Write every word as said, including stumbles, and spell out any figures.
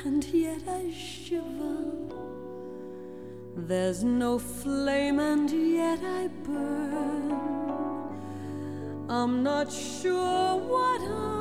and yet I shiver. There's no flame and yet I burn. I'm not sure what I